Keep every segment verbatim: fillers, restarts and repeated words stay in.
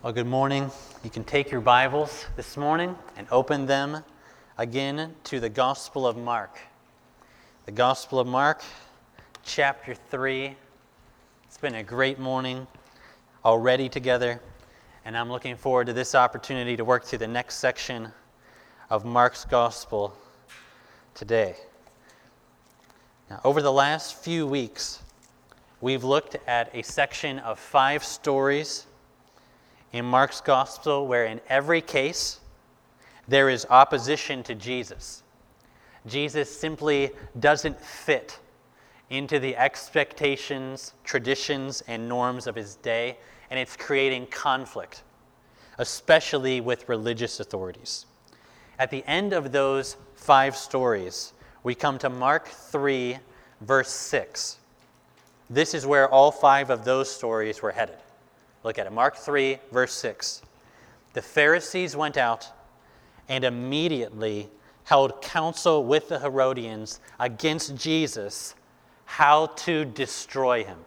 Well, good morning. You can take your Bibles this morning and open them again to the Gospel of Mark. The Gospel of Mark, chapter three. It's been a great morning already together, and I'm looking forward to this opportunity to work through the next section of Mark's Gospel today. Now, over the last few weeks, we've looked at a section of five stories in Mark's Gospel where in every case there is opposition to Jesus. Jesus simply doesn't fit into the expectations, traditions, and norms of his day, and it's creating conflict, especially with religious authorities. At the end of those five stories, we come to Mark three, verse six. This is where all five of those stories were headed. Look at it. Mark three, verse six. The Pharisees went out and immediately held counsel with the Herodians against Jesus, how to destroy him.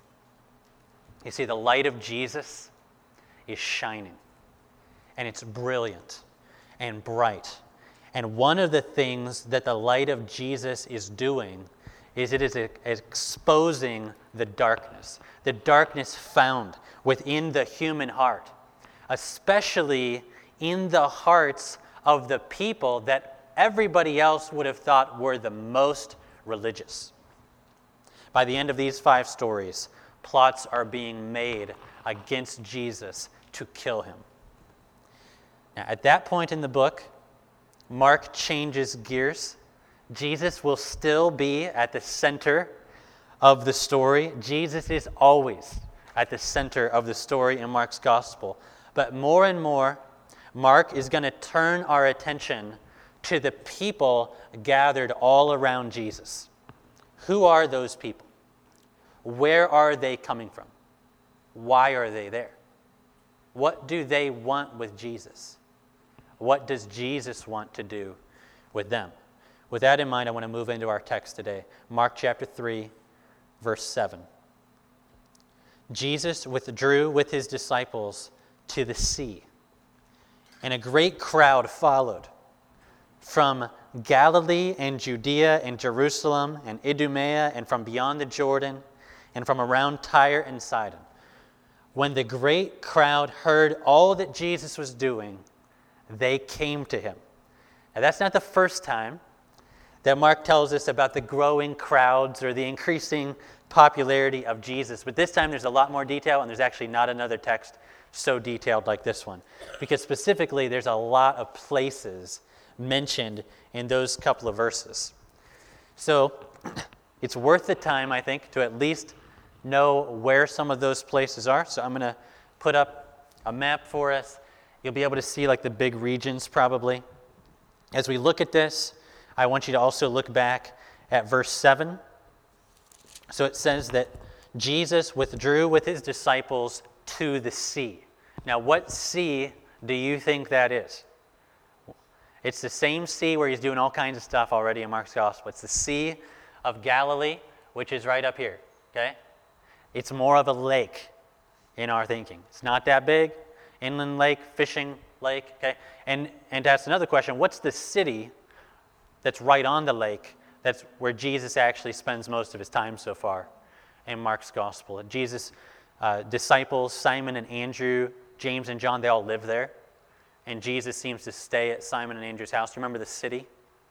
You see, the light of Jesus is shining, and it's brilliant and bright. And one of the things that the light of Jesus is doing is it is exposing the darkness, the darkness found within the human heart, especially in the hearts of the people that everybody else would have thought were the most religious. By the end of these five stories, plots are being made against Jesus to kill him. Now, at that point in the book, Mark changes gears. Jesus will still be at the center of the story. Jesus is always at the center of the story in Mark's gospel. But more and more, Mark is going to turn our attention to the people gathered all around Jesus. Who are those people? Where are they coming from? Why are they there? What do they want with Jesus? What does Jesus want to do with them? With that in mind, I want to move into our text today. Mark chapter three, verse seven. Jesus withdrew with his disciples to the sea, and a great crowd followed from Galilee and Judea and Jerusalem and Idumea and from beyond the Jordan and from around Tyre and Sidon. When the great crowd heard all that Jesus was doing, they came to him. Now, that's not the first time that Mark tells us about the growing crowds or the increasing popularity of Jesus. But this time there's a lot more detail, and there's actually not another text so detailed like this one. Because specifically, there's a lot of places mentioned in those couple of verses. So it's worth the time, I think, to at least know where some of those places are. So I'm going to put up a map for us. You'll be able to see like the big regions probably. As we look at this, I want you to also look back at verse seven. So it says that Jesus withdrew with his disciples to the sea. Now, what sea do you think that is? It's the same sea where he's doing all kinds of stuff already in Mark's Gospel. It's the Sea of Galilee, which is right up here, okay? It's more of a lake in our thinking. It's not that big. Inland lake, fishing lake, okay? And, and that's another question. What's the city that's right on the lake? That's where Jesus actually spends most of his time so far in Mark's Gospel. Jesus' uh, disciples, Simon and Andrew, James and John, they all live there. And Jesus seems to stay at Simon and Andrew's house. Do you remember the city?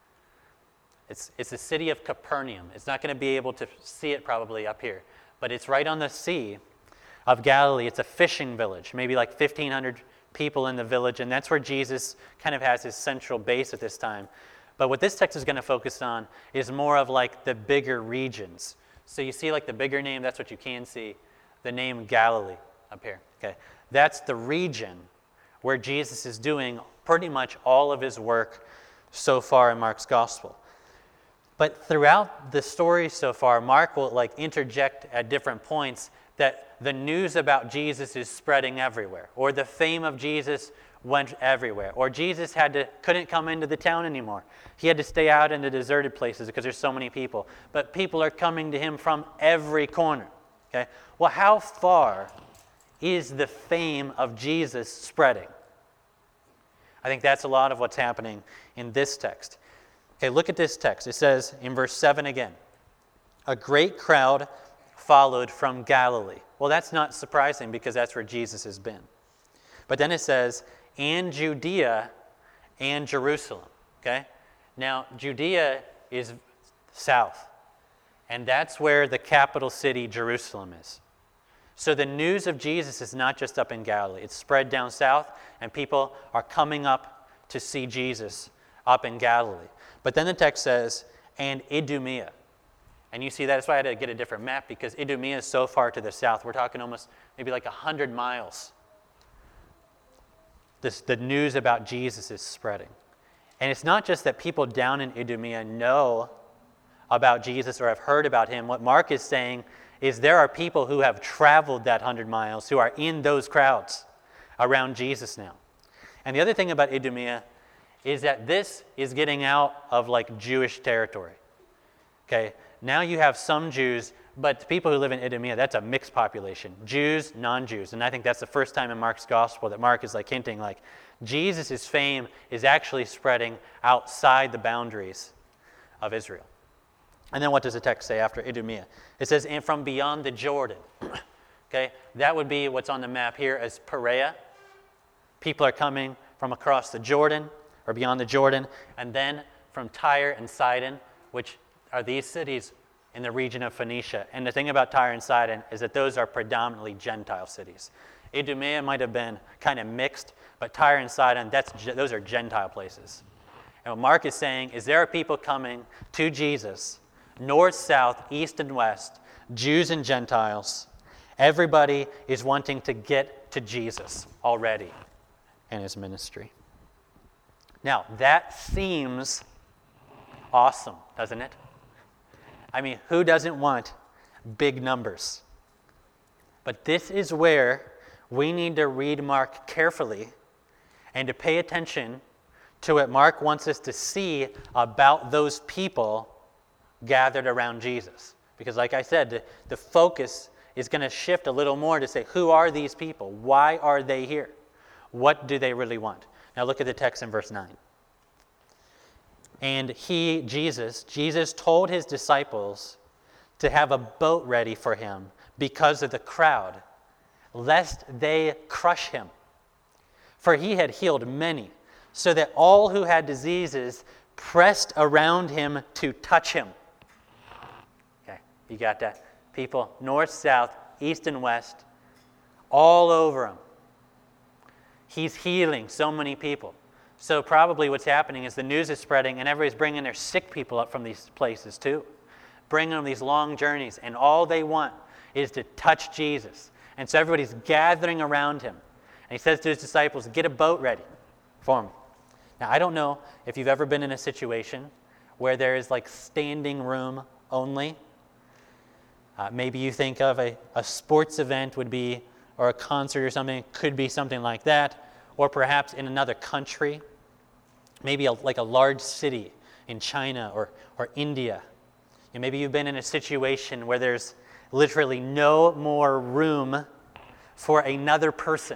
It's, it's the city of Capernaum. It's not going to be able to see it probably up here. But it's right on the Sea of Galilee. It's a fishing village, maybe like fifteen hundred people in the village. And that's where Jesus kind of has his central base at this time. But what this text is going to focus on is more of like the bigger regions. So you see like the bigger name, that's what you can see, the name Galilee up here. Okay, that's the region where Jesus is doing pretty much all of his work so far in Mark's Gospel. But throughout the story so far, Mark will like interject at different points that the news about Jesus is spreading everywhere, or the fame of Jesus went everywhere, or Jesus had to couldn't come into the town anymore. He had to stay out in the deserted places because there's so many people. But people are coming to him from every corner. Okay? Well, how far is the fame of Jesus spreading. I think that's a lot of what's happening in this text. Okay, look at this text. It says in verse seven again, a great crowd followed from Galilee. Well, that's not surprising because that's where Jesus has been. But then it says, and Judea and Jerusalem. Okay? Now, Judea is south, and that's where the capital city, Jerusalem, is. So the news of Jesus is not just up in Galilee. It's spread down south, and people are coming up to see Jesus up in Galilee. But then the text says, and Idumea. And you see that, that's why I had to get a different map, because Idumea is so far to the south. We're talking almost maybe like one hundred miles. This, the news about Jesus is spreading. And it's not just that people down in Idumea know about Jesus or have heard about him. What Mark is saying is there are people who have traveled that one hundred miles who are in those crowds around Jesus now. And the other thing about Idumea is that this is getting out of like Jewish territory. Okay, now you have some Jews, but the people who live in Idumea, that's a mixed population. Jews, non-Jews. And I think that's the first time in Mark's gospel that Mark is like hinting like Jesus' fame is actually spreading outside the boundaries of Israel. And then what does the text say after Idumea? It says, and from beyond the Jordan. Okay, that would be what's on the map here as Perea. People are coming from across the Jordan, or beyond the Jordan, and then from Tyre and Sidon, which are these cities in the region of Phoenicia. And the thing about Tyre and Sidon is that those are predominantly Gentile cities. Idumea might have been kind of mixed, but Tyre and Sidon, that's, those are Gentile places. And what Mark is saying is there are people coming to Jesus, north, south, east, and west, Jews and Gentiles. Everybody is wanting to get to Jesus already in his ministry. Now, that seems awesome, doesn't it? I mean, who doesn't want big numbers? But this is where we need to read Mark carefully and to pay attention to what Mark wants us to see about those people gathered around Jesus. Because like I said, the, the focus is going to shift a little more to say, who are these people? Why are they here? What do they really want? Now look at the text in verse nine. And he, Jesus, Jesus told his disciples to have a boat ready for him because of the crowd, lest they crush him. For he had healed many, so that all who had diseases pressed around him to touch him. Okay, you got that? People north, south, east, and west, all over him. He's healing so many people. So probably what's happening is the news is spreading and everybody's bringing their sick people up from these places too. Bringing them these long journeys, and all they want is to touch Jesus. And so everybody's gathering around him. And he says to his disciples, get a boat ready for him. Now, I don't know if you've ever been in a situation where there is like standing room only. Uh, maybe you think of a, a sports event would be, or a concert or something, could be something like that. Or perhaps in another country, maybe a, like a large city in China or, or India. And maybe you've been in a situation where there's literally no more room for another person.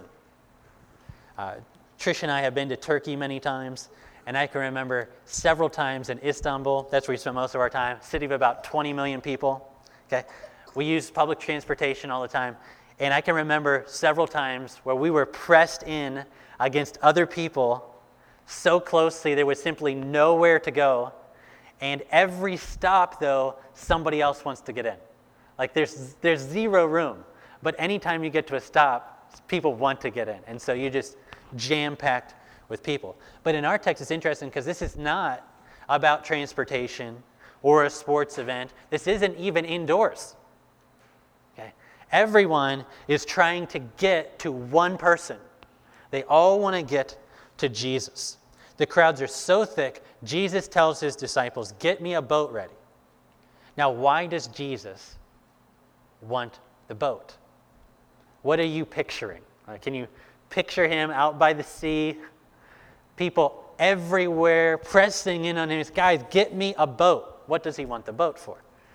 Uh, Trish and I have been to Turkey many times, and I can remember several times in Istanbul, that's where we spend most of our time, city of about twenty million people. Okay, we use public transportation all the time, and I can remember several times where we were pressed in against other people so closely there was simply nowhere to go. And every stop, though, somebody else wants to get in. Like there's there's zero room. But anytime you get to a stop, people want to get in. And so you just jam-packed with people. But in our text, it's interesting because this is not about transportation or a sports event. This isn't even indoors. Okay? Everyone is trying to get to one person. They all want to get to Jesus. The crowds are so thick, Jesus tells his disciples, get me a boat ready. Now, why does Jesus want the boat? What are you picturing? Uh, can you picture him out by the sea? People everywhere pressing in on him. Guys, get me a boat. What does he want the boat for?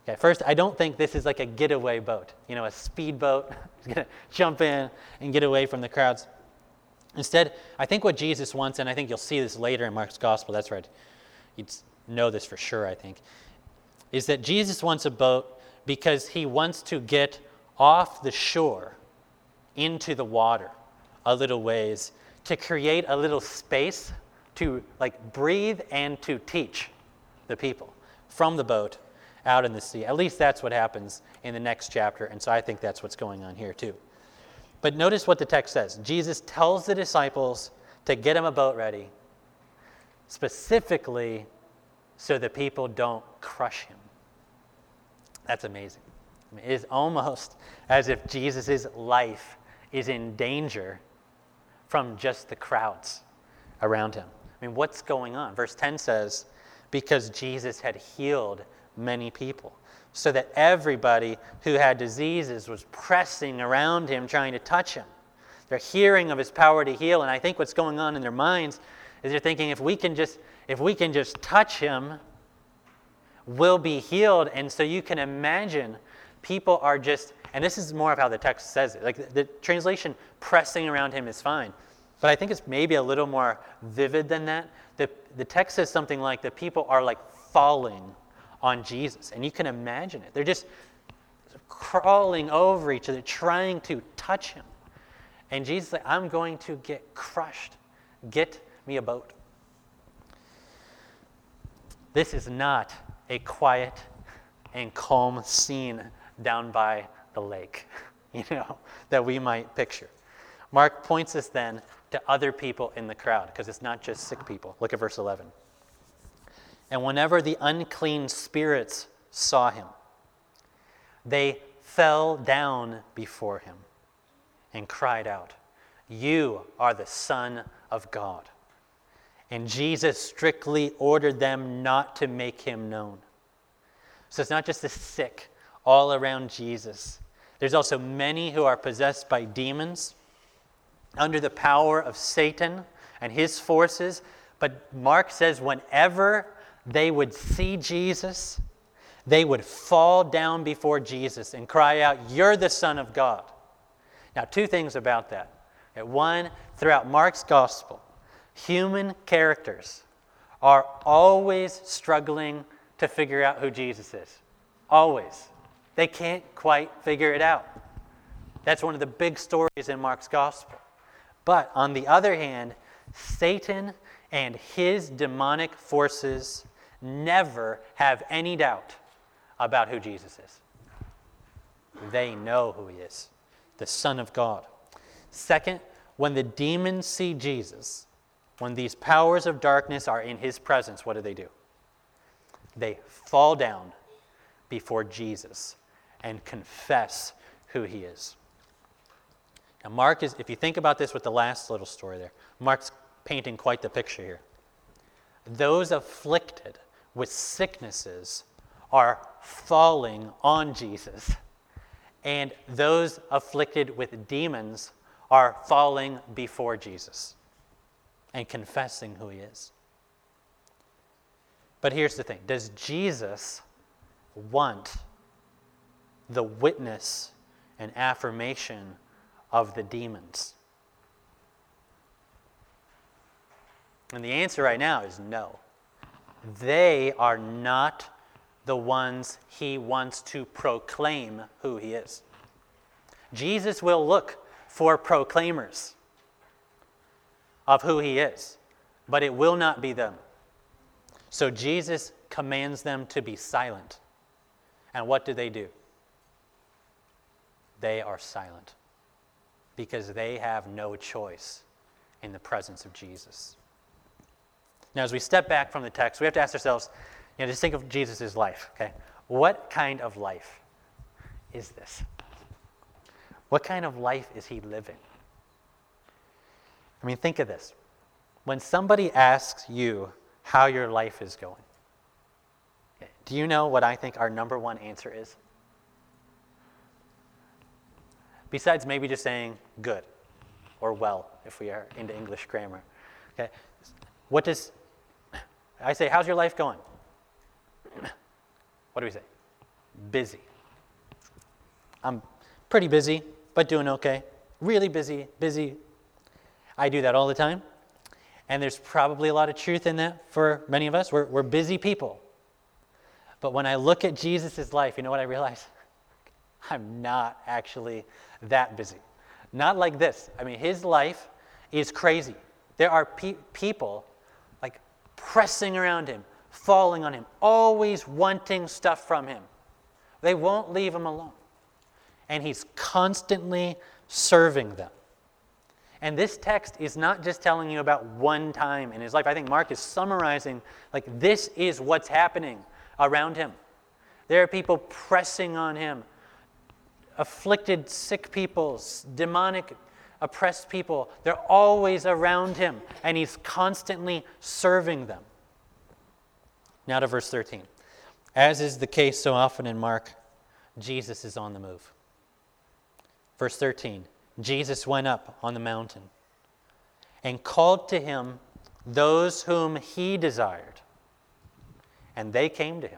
Okay, first, I don't think this is like a getaway boat, you know, a speedboat. He's going to jump in and get away from the crowds. Instead, I think what Jesus wants, and I think you'll see this later in Mark's gospel, that's right, you'd know this for sure, I think, is that Jesus wants a boat because he wants to get off the shore into the water a little ways to create a little space to like breathe and to teach the people from the boat out in the sea. At least that's what happens in the next chapter, and so I think that's what's going on here too. But notice what the text says. Jesus tells the disciples to get him a boat ready, specifically so the people don't crush him. That's amazing. I mean, it is almost as if Jesus' life is in danger from just the crowds around him. I mean, what's going on? Verse ten says, because Jesus had healed many people, so that everybody who had diseases was pressing around him, trying to touch him. They're hearing of his power to heal, and I think what's going on in their minds is they're thinking, if we can just, if we can just touch him, we'll be healed. And so you can imagine people are just, and this is more of how the text says it. Like the, the translation, pressing around him is fine, but I think it's maybe a little more vivid than that. The, the text says something like the people are like falling on Jesus, and you can imagine it. They're just crawling over each other, trying to touch him. And Jesus is like, I'm going to get crushed. Get me a boat. This is not a quiet and calm scene down by the lake, you know, that we might picture. Mark points us then to other people in the crowd, because it's not just sick people. Look at verse eleven. And whenever the unclean spirits saw him, they fell down before him and cried out, "You are the Son of God." And Jesus strictly ordered them not to make him known. So it's not just the sick all around Jesus. There's also many who are possessed by demons, under the power of Satan and his forces. But Mark says whenever they would see Jesus, they would fall down before Jesus and cry out, "You're the Son of God." Now, two things about that. One, throughout Mark's gospel, human characters are always struggling to figure out who Jesus is. Always. They can't quite figure it out. That's one of the big stories in Mark's gospel. But on the other hand, Satan and his demonic forces never have any doubt about who Jesus is. They know who he is, the Son of God. Second, when the demons see Jesus, when these powers of darkness are in his presence, what do they do? They fall down before Jesus and confess who he is. Now, Mark is, if you think about this with the last little story there, Mark's painting quite the picture here. Those afflicted with sicknesses are falling on Jesus, and those afflicted with demons are falling before Jesus and confessing who he is. But here's the thing. Does Jesus want the witness and affirmation of the demons? And the answer right now is no. They are not the ones he wants to proclaim who he is. Jesus will look for proclaimers of who he is, but it will not be them. So Jesus commands them to be silent. And what do they do? They are silent because they have no choice in the presence of Jesus. Now, as we step back from the text, we have to ask ourselves, you know, just think of Jesus' life, okay? What kind of life is this? What kind of life is he living? I mean, think of this. When somebody asks you how your life is going, okay, do you know what I think our number one answer is? Besides maybe just saying good or well, if we are into English grammar. Okay, what does I say? How's your life going? What do we say? busy. I'm pretty busy, but doing okay. Really busy, busy. I do that all the time. And there's probably a lot of truth in that for many of us. We're, we're busy people. But when I look at Jesus' life, you know what I realize? I'm not actually that busy. Not like this. I mean, his life is crazy. There are pe- people like pressing around him, falling on him, always wanting stuff from him. They won't leave him alone. And he's constantly serving them. And this text is not just telling you about one time in his life. I think Mark is summarizing, like, this is what's happening around him. There are people pressing on him, afflicted, sick people, demonic, oppressed people. They're always around him, and he's constantly serving them. Now to verse thirteen. As is the case so often in Mark, Jesus is on the move. Verse thirteen. Jesus went up on the mountain and called to him those whom he desired, and they came to him.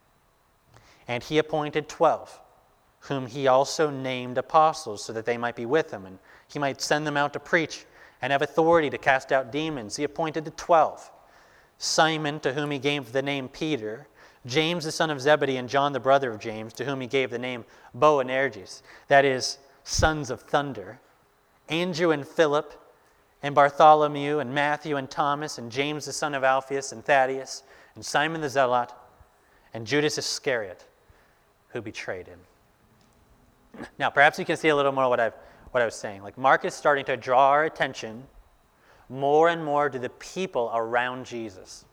And he appointed twelve, whom he also named apostles, so that they might be with him, and he might send them out to preach and have authority to cast out demons. He appointed the twelve, Simon, to whom he gave the name Peter, James the son of Zebedee, and John the brother of James, to whom he gave the name Boanerges, that is, sons of thunder, Andrew and Philip, and Bartholomew, and Matthew and Thomas, and James the son of Alphaeus, and Thaddeus, and Simon the Zealot, and Judas Iscariot, who betrayed him. Now, perhaps you can see a little more what I've what I was saying. Like, Mark is starting to draw our attention more and more to the people around Jesus.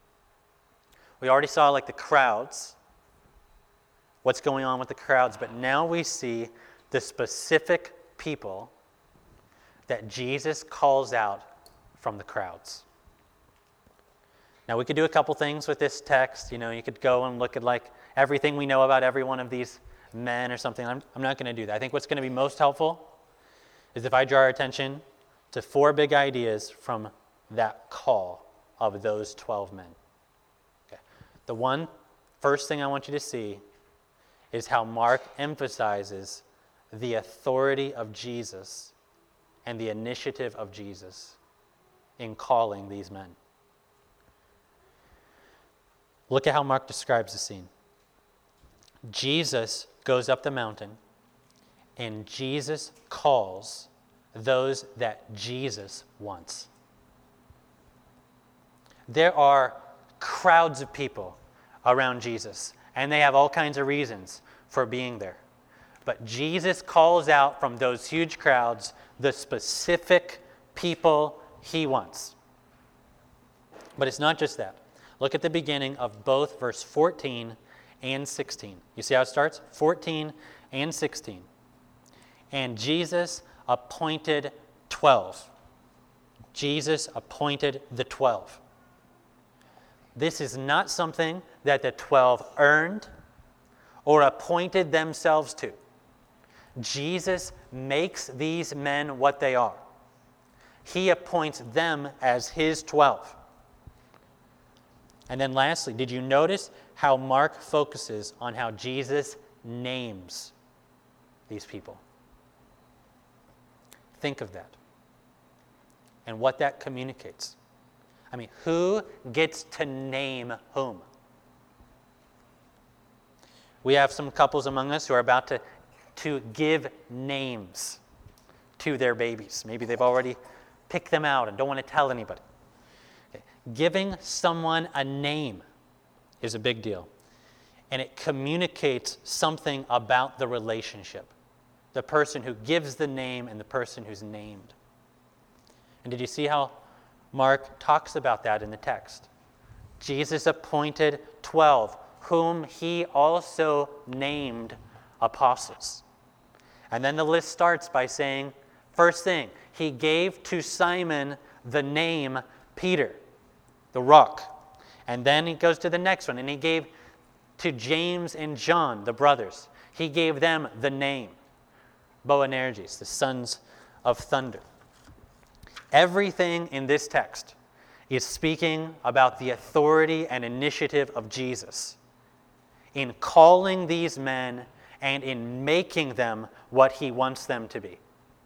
We already saw, like, the crowds, what's going on with the crowds, but now we see the specific people that Jesus calls out from the crowds. Now, we could do a couple things with this text. You know, you could go and look at, like, everything we know about every one of these men or something. I'm, I'm not going to do that. I think what's going to be most helpful is if I draw our attention to four big ideas from that call of those twelve men. Okay. The one first thing I want you to see is how Mark emphasizes the authority of Jesus and the initiative of Jesus in calling these men. Look at how Mark describes the scene. Jesus goes up the mountain, and Jesus calls those that Jesus wants. There are crowds of people around Jesus, and they have all kinds of reasons for being there. But Jesus calls out from those huge crowds the specific people he wants. But it's not just that. Look at the beginning of both verse fourteen and sixteen. You see how it starts? fourteen and sixteen. And Jesus appointed twelve. Jesus appointed the twelve. This is not something that the twelve earned or appointed themselves to. Jesus makes these men what they are. He appoints them as his twelve. And then lastly, did you notice how Mark focuses on how Jesus names these people? Think of that and what that communicates. I mean, who gets to name whom? We have some couples among us who are about to, to give names to their babies. Maybe they've already picked them out and don't want to tell anybody. Okay. Giving someone a name is a big deal. And it communicates something about the relationship. The person who gives the name and the person who's named. And did you see how Mark talks about that in the text? Jesus appointed twelve, whom he also named apostles. And then the list starts by saying, first thing, he gave to Simon the name Peter, the rock. And then he goes to the next one, and he gave to James and John, the brothers. He gave them the name Boanerges, the sons of thunder. Everything in this text is speaking about the authority and initiative of Jesus in calling these men and in making them what he wants them to be.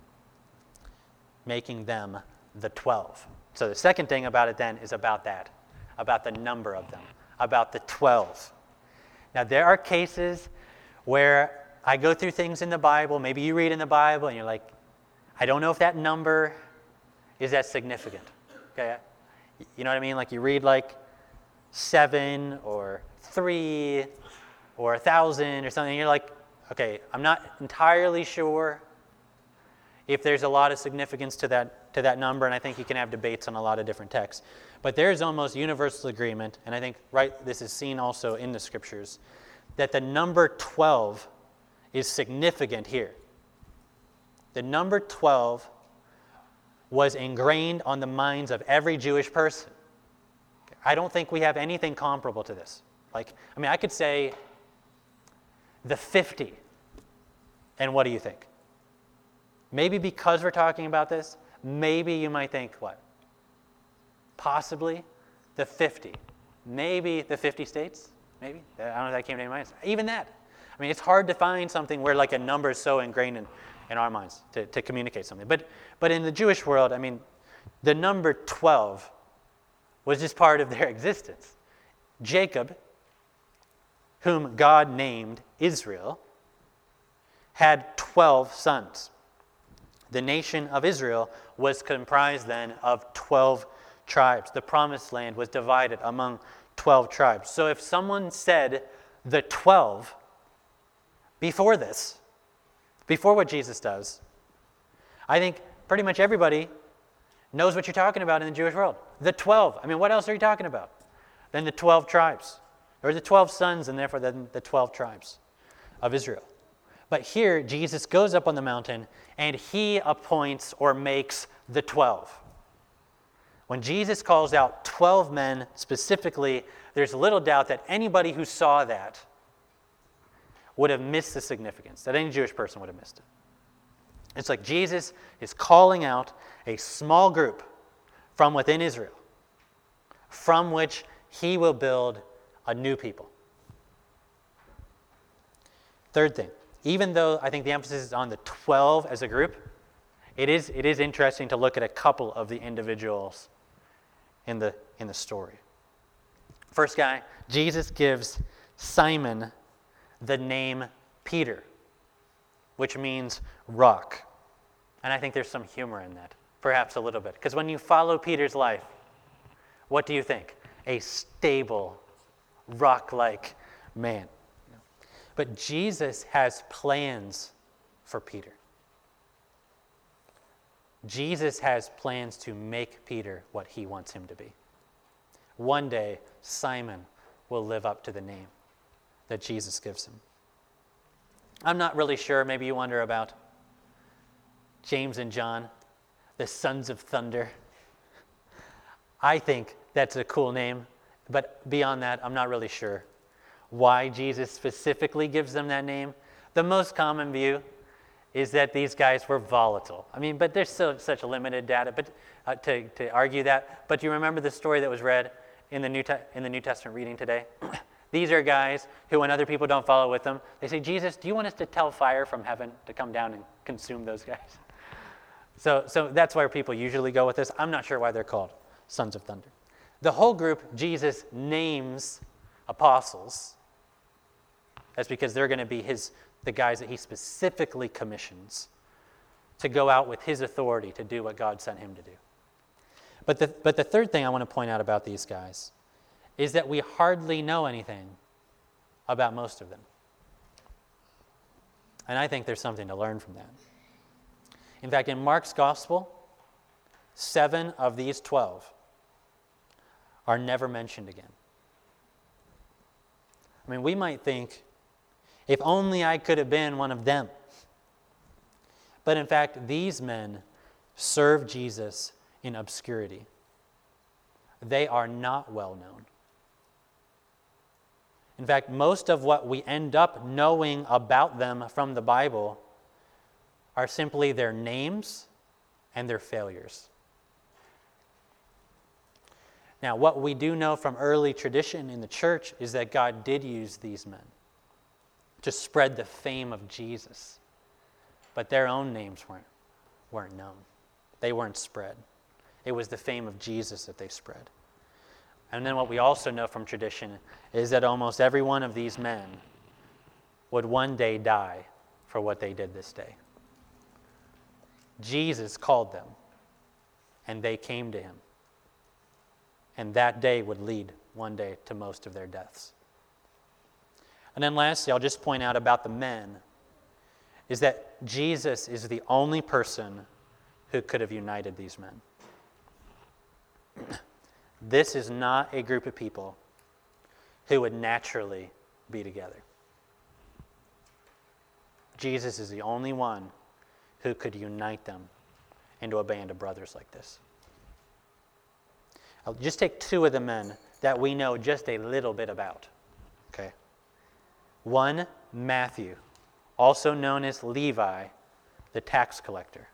Making them the twelve. So the second thing about it then is about that, about the number of them, about the twelve. Now there are cases where I go through things in the Bible, maybe you read in the Bible and you're like, I don't know if that number is that significant. Okay? You know what I mean? Like you read like seven or three or a thousand or something, and you're like, okay, I'm not entirely sure if there's a lot of significance to that to that number, and I think you can have debates on a lot of different texts. But there's almost universal agreement, and I think right this is seen also in the scriptures, that the number twelve is significant here. The number twelve was ingrained on the minds of every Jewish person. I don't think we have anything comparable to this. Like, I mean, I could say the fifty, and what do you think? Maybe because we're talking about this, maybe you might think, what? Possibly the fifty. Maybe the fifty states? Maybe? I don't know if that came to any mind. Even that. I mean, it's hard to find something where like a number is so ingrained in, in our minds to, to communicate something. But, but in the Jewish world, I mean, the number twelve was just part of their existence. Jacob, whom God named Israel, had twelve sons. The nation of Israel was comprised then of twelve tribes. The promised land was divided among twelve tribes. So if someone said the twelve before this, before what Jesus does, I think pretty much everybody knows what you're talking about in the Jewish world. The twelve. I mean, what else are you talking about? Then the twelve tribes. Or the twelve sons, and therefore then the twelve tribes of Israel. But here, Jesus goes up on the mountain, and he appoints or makes the twelve. When Jesus calls out twelve men specifically, there's little doubt that anybody who saw that would have missed the significance, that any Jewish person would have missed it. It's like Jesus is calling out a small group from within Israel, from which he will build a new people. Third thing, even though I think the emphasis is on the twelve as a group, it is, it is interesting to look at a couple of the individuals in the, in the story. First guy, Jesus gives Simon the name Peter, which means rock. And I think there's some humor in that, perhaps a little bit. Because when you follow Peter's life, what do you think? A stable, rock-like man. But Jesus has plans for Peter. Jesus has plans to make Peter what he wants him to be. One day, Simon will live up to the name that Jesus gives him. I'm not really sure. Maybe you wonder about James and John, the sons of thunder. I think that's a cool name, but beyond that, I'm not really sure why Jesus specifically gives them that name. The most common view is that these guys were volatile. I mean, but there's still such limited data but uh, to, to argue that. But do you remember the story that was read in the New, Te- in the New Testament reading today? These are guys who, when other people don't follow with them, they say, Jesus, do you want us to tell fire from heaven to come down and consume those guys? So, so that's where people usually go with this. I'm not sure why they're called sons of thunder. The whole group, Jesus names apostles. That's because they're going to be his, the guys that he specifically commissions to go out with his authority to do what God sent him to do. But the, but the third thing I want to point out about these guys is that we hardly know anything about most of them. And I think there's something to learn from that. In fact, in Mark's gospel, seven of these twelve are never mentioned again. I mean, we might think, if only I could have been one of them. But in fact, these men serve Jesus in obscurity. They are not well known. In fact, most of what we end up knowing about them from the Bible are simply their names and their failures. Now, what we do know from early tradition in the church is that God did use these men. to spread the fame of Jesus. But their own names weren't, weren't known. They weren't spread. It was the fame of Jesus that they spread. And then what we also know from tradition is that almost every one of these men would one day die for what they did this day. Jesus called them, and they came to him. And that day would lead one day to most of their deaths. And then lastly, I'll just point out about the men, is that Jesus is the only person who could have united these men. This is not a group of people who would naturally be together. Jesus is the only one who could unite them into a band of brothers like this. I'll just take two of the men that we know just a little bit about. Okay. One, Matthew, also known as Levi, the tax collector.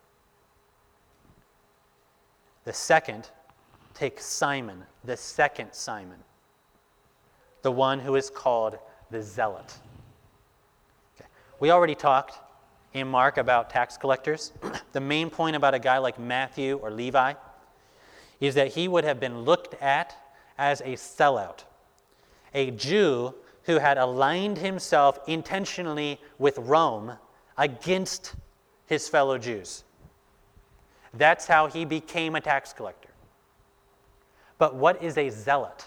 The second, take Simon, the second Simon, the one who is called the Zealot. Okay. We already talked in Mark about tax collectors. The main point about a guy like Matthew or Levi is that he would have been looked at as a sellout, a Jew who had aligned himself intentionally with Rome against his fellow Jews. That's how he became a tax collector. But what is a zealot?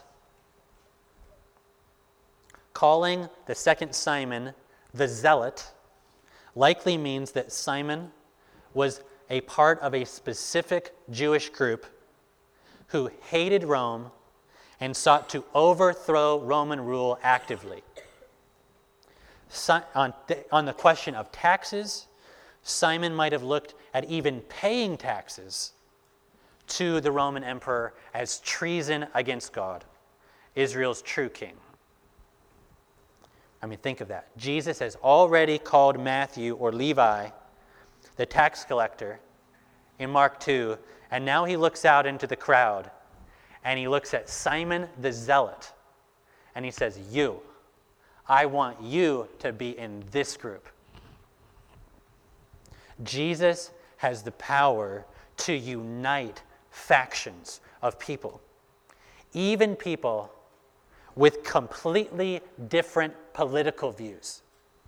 Calling the second Simon the zealot likely means that Simon was a part of a specific Jewish group who hated Rome and sought to overthrow Roman rule actively. Si- on, th- on the question of taxes, Simon might have looked at even paying taxes to the Roman emperor as treason against God, Israel's true king. I mean, think of that. Jesus has already called Matthew or Levi the tax collector in Mark two, and now he looks out into the crowd and he looks at Simon the Zealot and he says, you, I want you to be in this group. Jesus has the power to unite factions of people, even people with completely different political views.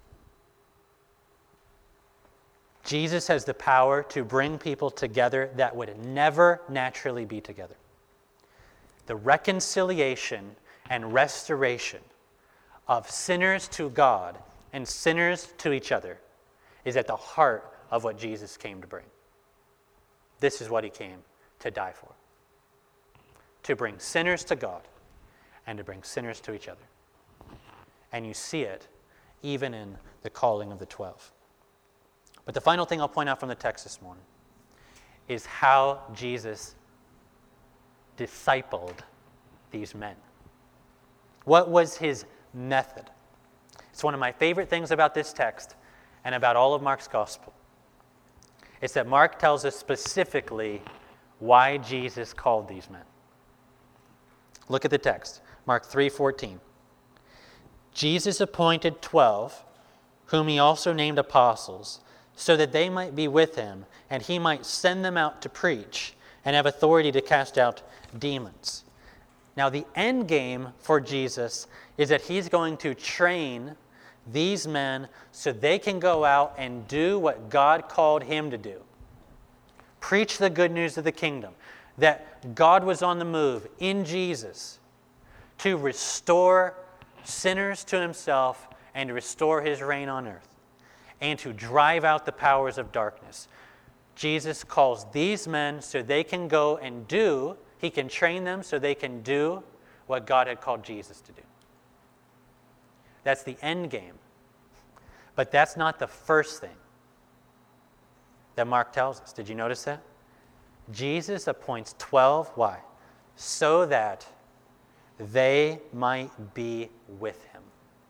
Jesus has the power to bring people together that would never naturally be together. The reconciliation and restoration of sinners to God and sinners to each other is at the heart of what Jesus came to bring. This is what he came to die for. To bring sinners to God and to bring sinners to each other. And you see it even in the calling of the twelve. But the final thing I'll point out from the text this morning is how Jesus discipled these men. What was his method? It's one of my favorite things about this text and about all of Mark's gospel. It's that Mark tells us specifically why Jesus called these men. Look at the text, Mark three fourteen. Jesus appointed twelve, whom he also named apostles, so that they might be with him, and he might send them out to preach and have authority to cast out demons. Now, the end game for Jesus is that he's going to train these men so they can go out and do what God called him to do. Preach the good news of the kingdom, that God was on the move in Jesus to restore sinners to himself and to restore his reign on earth and to drive out the powers of darkness. Jesus calls these men so they can go and do, he can train them so they can do what God had called Jesus to do. That's the end game. But that's not the first thing that Mark tells us. Did you notice that? Jesus appoints twelve. Why? So that they might be with him.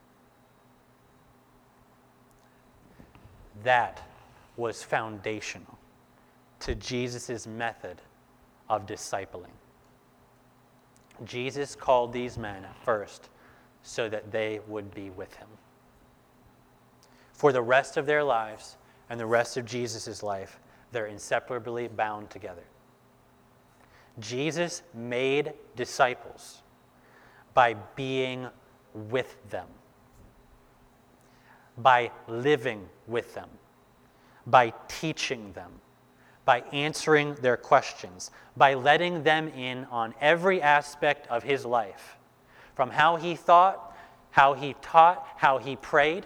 That was foundational to Jesus' method of discipling. Jesus called these men first so that they would be with him. for the rest of their lives and the rest of Jesus' life, they're inseparably bound together. Jesus made disciples by being with them, by living with them, by teaching them, by answering their questions, by letting them in on every aspect of his life, from how he thought, how he taught, how he prayed,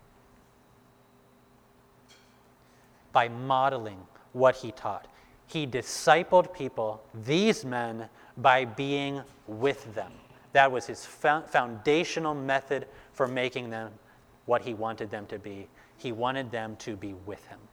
by modeling what he taught. He discipled people, these men, by being with them. That was his foundational method for making them what he wanted them to be. He wanted them to be with him.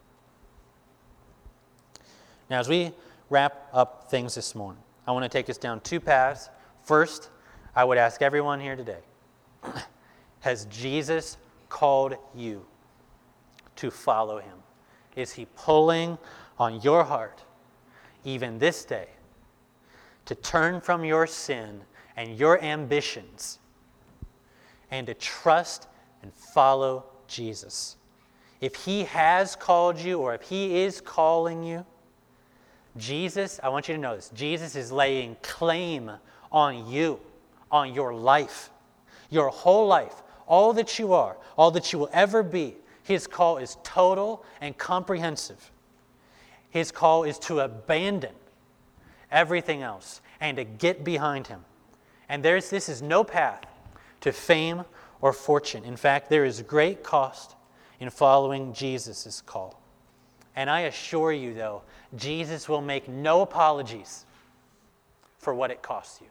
Now, as we wrap up things this morning, I want to take us down two paths. First, I would ask everyone here today, has Jesus called you to follow him? Is he pulling on your heart, even this day, to turn from your sin and your ambitions and to trust and follow Jesus? If he has called you, or if he is calling you, Jesus, I want you to know this, Jesus is laying claim on you, on your life, your whole life, all that you are, all that you will ever be. His call is total and comprehensive. His call is to abandon everything else and to get behind him. And there's this is no path to fame or fortune. In fact, there is great cost in following Jesus' call. And I assure you, though, Jesus will make no apologies for what it costs you.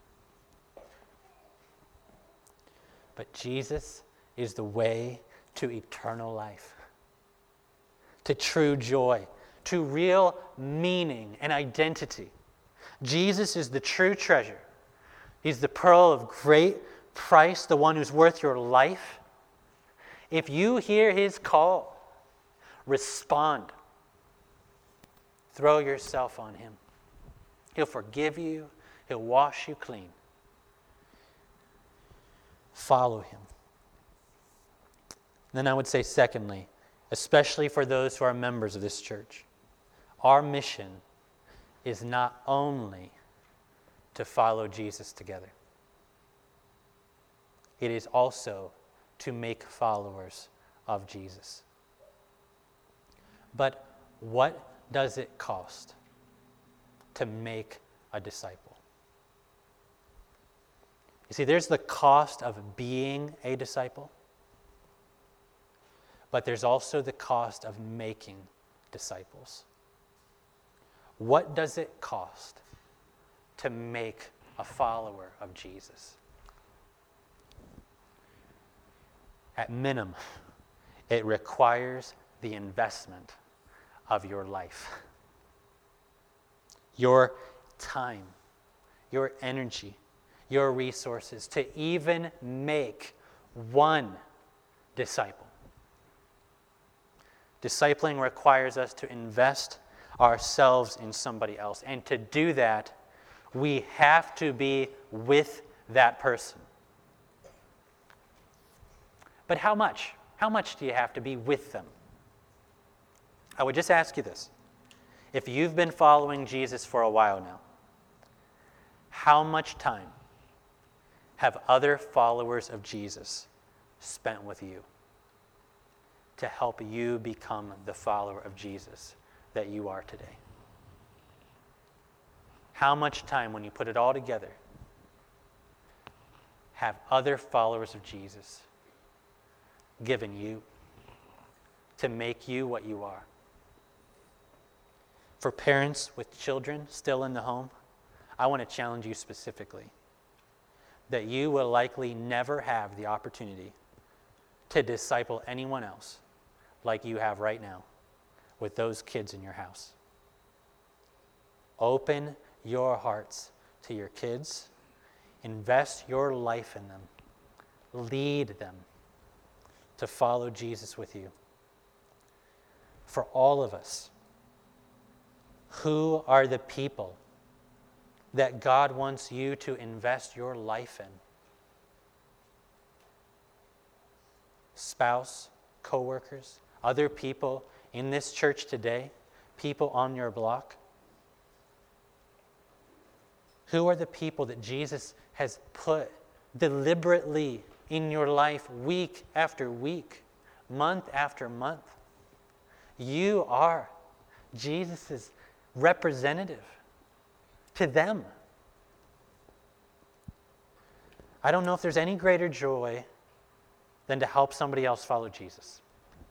But Jesus is the way to eternal life, to true joy, to real meaning and identity. Jesus is the true treasure. He's the pearl of great price, the one who's worth your life. If you hear his call, respond. Throw yourself on him. He'll forgive you. He'll wash you clean. Follow him. Then I would say, secondly, especially for those who are members of this church, our mission is not only to follow Jesus together. It is also to make followers of Jesus. But what does it cost to make a disciple? You see, there's the cost of being a disciple, but there's also the cost of making disciples. What does it cost to make a follower of Jesus? At minimum, it requires the investment of your life, your time, your energy, your resources to even make one disciple. Discipling requires us to invest ourselves in somebody else. And to do that, we have to be with that person. But how much? How much do you have to be with them? I would just ask you this. If you've been following Jesus for a while now, how much time have other followers of Jesus spent with you to help you become the follower of Jesus that you are today? How much time, when you put it all together, have other followers of Jesus given you to make you what you are? For parents with children still in the home, I want to challenge you specifically that you will likely never have the opportunity to disciple anyone else like you have right now with those kids in your house. Open your hearts to your kids. Invest your life in them. Lead them to follow Jesus with you. For all of us, who are the people that God wants you to invest your life in? Spouse, coworkers, other people in this church today, people on your block? Who are the people that Jesus has put deliberately in your life week after week, month after month? You are Jesus' representative to them. I don't know if there's any greater joy than to help somebody else follow Jesus.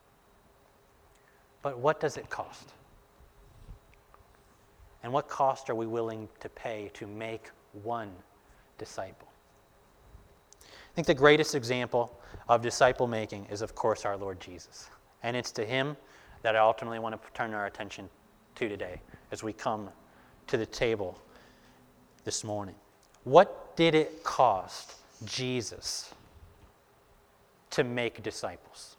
But what does it cost? And what cost are we willing to pay to make one disciple? I think the greatest example of disciple making is, of course, our Lord Jesus. And it's to him that I ultimately want to turn our attention to today as we come to the table this morning. What did it cost Jesus to make disciples?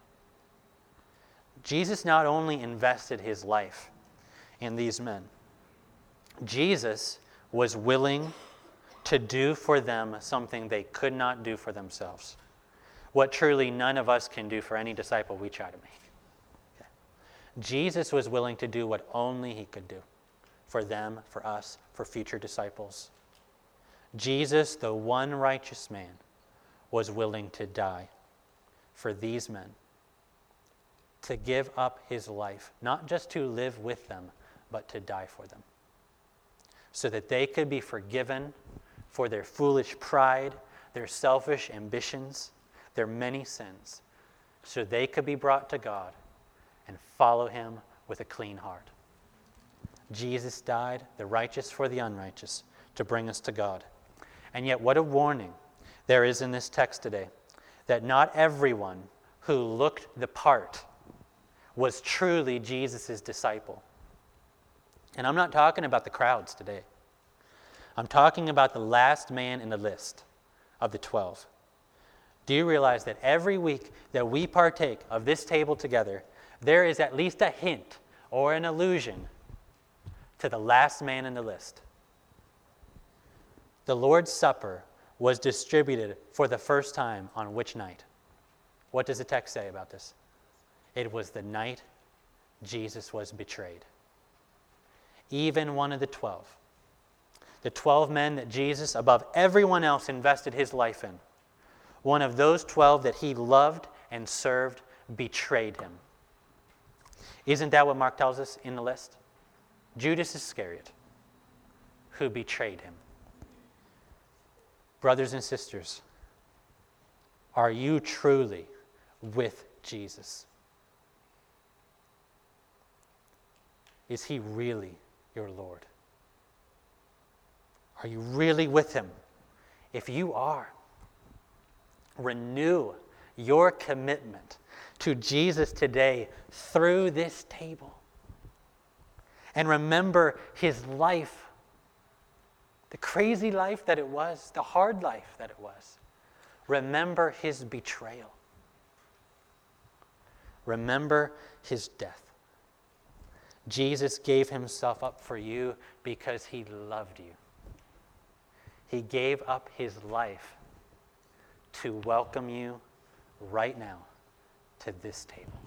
Jesus not only invested his life in these men, Jesus was willing to do for them something they could not do for themselves. What truly none of us can do for any disciple we try to make. Okay. Jesus was willing to do what only he could do for them, for us, for future disciples. Jesus, the one righteous man, was willing to die for these men, to give up his life, not just to live with them, but to die for them, so that they could be forgiven for their foolish pride, their selfish ambitions, their many sins, so they could be brought to God and follow him with a clean heart. Jesus died, the righteous for the unrighteous, to bring us to God. And yet what a warning there is in this text today, that not everyone who looked the part was truly Jesus' disciple. And I'm not talking about the crowds today. I'm talking about the last man in the list of the twelve. Do you realize that every week that we partake of this table together, there is at least a hint or an allusion to the last man in the list? The Lord's Supper was distributed for the first time on which night? What does the text say about this? It was the night Jesus was betrayed. Even one of the twelve, the twelve men that Jesus, above everyone else, invested his life in, one of those twelve that he loved and served, betrayed him. Isn't that what Mark tells us in the list? Judas Iscariot, who betrayed him. Brothers and sisters, are you truly with Jesus? Is he really your Lord? Are you really with him? If you are, renew your commitment to Jesus today through this table. And remember his life, the crazy life that it was, the hard life that it was. Remember his betrayal. Remember his death. Jesus gave himself up for you because he loved you. He gave up his life to welcome you right now to this table.